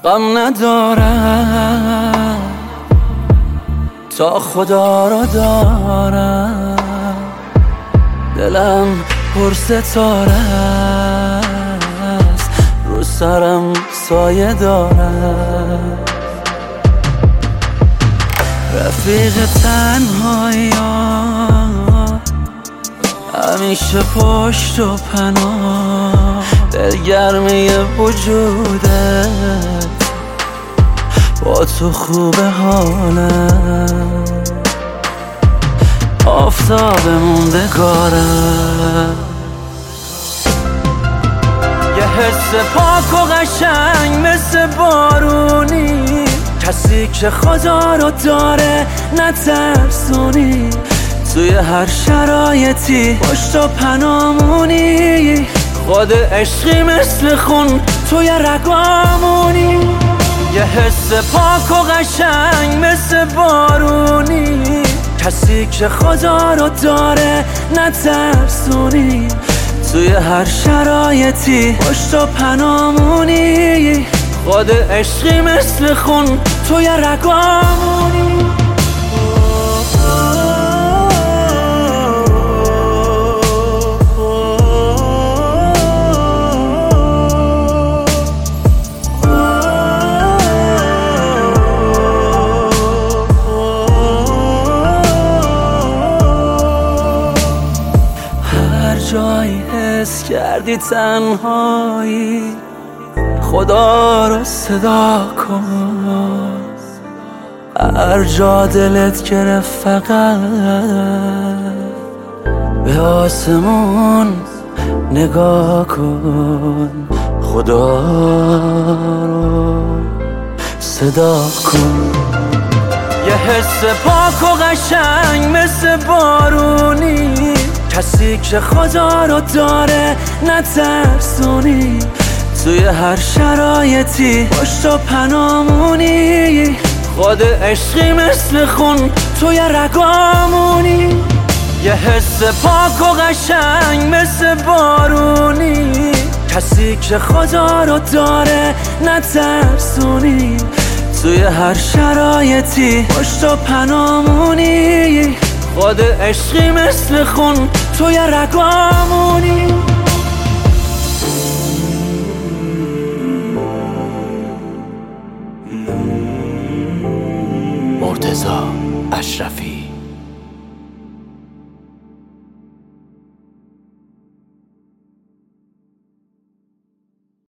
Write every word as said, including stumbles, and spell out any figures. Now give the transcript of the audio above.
غم ندارم تا خدا را دارم، دلم پر ستاره است، رو سرم سایه دارم. رفیق تنهایی همیشه پشت و پناه، دلگرمی وجودت با تو خوبه حالم، آفتاب موندگارم. یه حس پاک و قشنگ مثل بارونی، کسی که خدا رو داره نترسونی، توی هر شرایطی پشت و پنامونی، خود عشقی مثل خون توی رگامونی. یه حس پاک و قشنگ مثل بارونی، کسی که خدا رو داره نترسونی، توی هر شرایطی پشت و پنامونی، خود عشقی مثل خون توی رگامونی. جایی حس کردی تنهایی، خدا رو صدا کن. هر جا دلت گرفت فقط به آسمون نگاه کن، خدا رو صدا کن. یه حس پاک و قشنگ مثل بارونی، کسی که خدا رو داره نترسونی، توی هر شرایطی پشت و پنامونی، خود عشقی مثل خون توی رگامونی. یه حس پاک و قشنگ مثل بارونی، کسی که خدا رو داره نترسونی، توی هر شرایطی پشت و پنامونی، خود عشقی مثل خون توی رگامونی. مرتضی اشرفی.